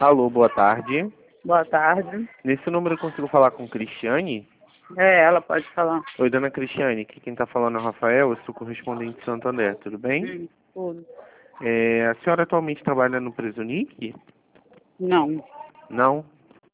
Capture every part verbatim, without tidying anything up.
Alô, boa tarde. Boa tarde. Nesse número eu consigo falar com Cristiane? É, ela pode falar. Oi, dona Cristiane, aqui quem está falando é o Rafael, eu sou correspondente de Santo André, tudo bem? Hum, tudo. É, a senhora atualmente trabalha no Presunic? Não. Não?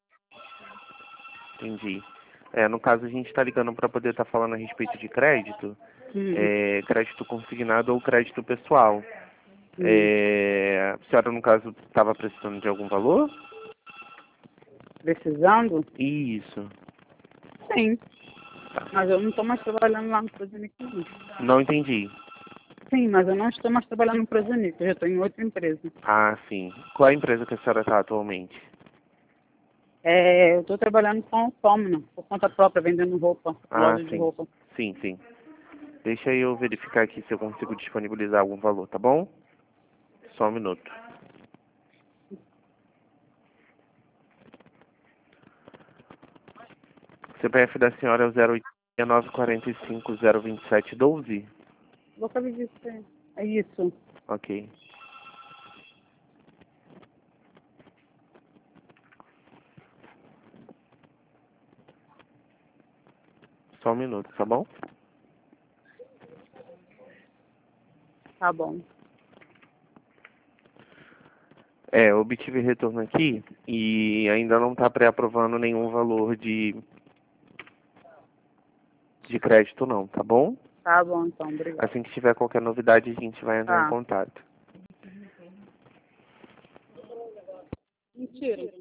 Entendi. É, no caso, a gente está ligando para poder estar falando a respeito de crédito, Hum, é, crédito consignado ou crédito pessoal. hum. É, a senhora, no caso, estava precisando de algum valor? Precisando? Isso. Sim. Mas eu não estou mais trabalhando lá no Prosunic, não. Não entendi. Sim, mas eu não estou mais trabalhando no Prosunic. Eu já estou em outra empresa. Ah, sim. Qual é a empresa que a senhora está atualmente? É, eu estou trabalhando com autônomo, por conta própria, vendendo roupa, Ah, loja de sim. roupa. Sim, sim. Deixa eu verificar aqui se eu consigo disponibilizar algum valor, tá bom? Só um minuto. C P F da senhora é o zero oito nove quatro cinco zero dois sete um dois? Vou fazer isso. É é isso. Ok. Só um minuto, tá bom? Tá bom. É, eu obtive retorno aqui e ainda não está pré-aprovando nenhum valor de, de crédito não, tá bom? Tá bom, então. Obrigada. Assim que tiver qualquer novidade, a gente vai entrar em Tá. contato. Mentira.